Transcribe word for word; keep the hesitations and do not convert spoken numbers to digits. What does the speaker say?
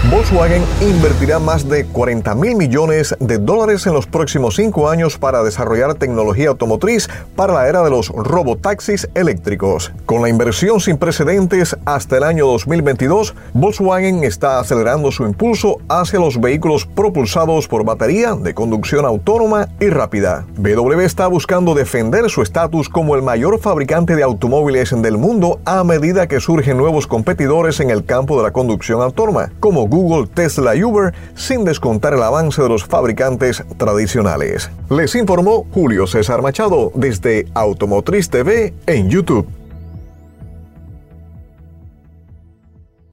Volkswagen invertirá más de cuarenta mil millones de dólares en los próximos cinco años para desarrollar tecnología automotriz para la era de los robotaxis eléctricos. Con la inversión sin precedentes hasta el año dos mil veintidós, Volkswagen está acelerando su impulso hacia los vehículos propulsados por batería de conducción autónoma y rápida. B M W está buscando defender su estatus como el mayor fabricante de automóviles del mundo a medida que surgen nuevos competidores en el campo de la conducción autónoma, como Google, Tesla y Uber, sin descontar el avance de los fabricantes tradicionales. Les informó Julio César Machado desde Automotriz T V en YouTube.